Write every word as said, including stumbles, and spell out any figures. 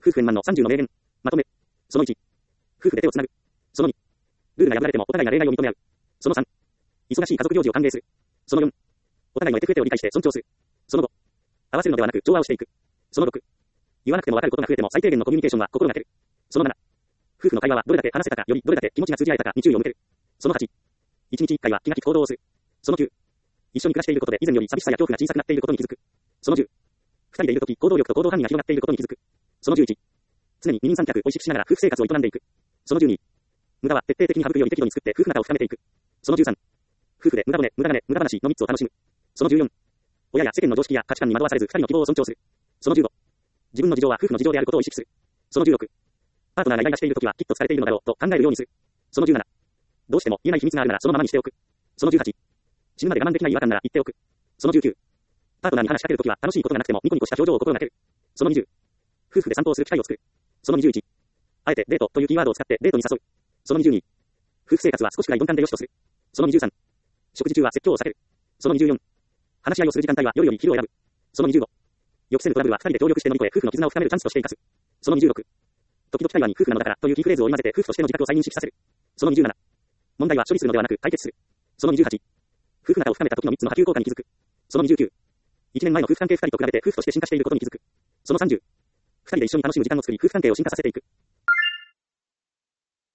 夫婦円満のさんじゅうの名言。まとめ。そのいち。夫婦で手をつなぐ。そのに。ルールが破られてもお互いが例外を認め合う。そのさん。忙しい家族行事を歓迎する。そのよん。お互いの得手不得手を理解して尊重する。そのご。合わせるのではなく調和をしていく。そのろく。言わなくても分かることが増えても最低限のコミュニケーションは心がける。そのなな。夫婦の会話はどれだけ話せたかよりどれだけ気持ちが通じ合えたかに注意を向ける。そのはち。いちにちいっかいは気が利く行動をする。そのきゅう。一緒に暮らしていることで以前より寂しさや恐怖が小さくなっていることに気づく。そのじゅう。二人でいるとき行動力と行動範囲が広がっていることに気づく。そのじゅういち。常に二人三脚を意識しながら夫婦生活を営んでいく。そのじゅうに。無駄は徹底的に省くより適度に作って夫婦仲を深めていく。そのじゅうさん。夫婦で無駄骨、無駄金、無駄話のみっつを楽しむ。そのじゅうよん。親や世間の常識や価値観に惑わされず二人の希望を尊重する。そのじゅうご。自分の事情は夫婦の事情であることを意識する。そのじゅうろく。パートナーがイライラしているときはきっと疲れているのだろうと考えるようにする。そのじゅうなな。どうしても言えない秘密があるならそのままにしておく。そのじゅうはち。死ぬまで我慢できない違和感なら言っておく。そのじゅうきゅう。パートナーに話しかけるときは楽しいことがなくてもニコニコした表情を心がける。そのにじゅう。夫婦で散歩をする機会を作る。そのにじゅういち。あえてデートというキーワードを使ってデートに誘う。そのにじゅうに。夫婦生活は少しくらい鈍感でよしとする。そのにじゅうさん。食事中は説教を避ける。そのにじゅうよん。話し合いをする時間帯は夜より昼を選ぶ。そのにじゅうご。予期せぬトラブルは二人で協力して乗り越え夫婦の絆を深めるチャンスとして生かす。そのにじゅうろく。時々会話に夫婦なのだからというキーフレーズを織り交ぜて夫婦としての自覚を再認識させる。そのにじゅうなな。問題は処理するのではなく解決する。そのにじゅうはち。夫婦仲を深めた時のみっつの波及効果に気づく。そのにじゅうきゅう。いちねんまえの夫婦関係ふたりと比べて夫婦として進化していることに気づく。そのさんじゅう。ふたりで一緒に楽しむ時間を作り夫婦関係を進化させていく。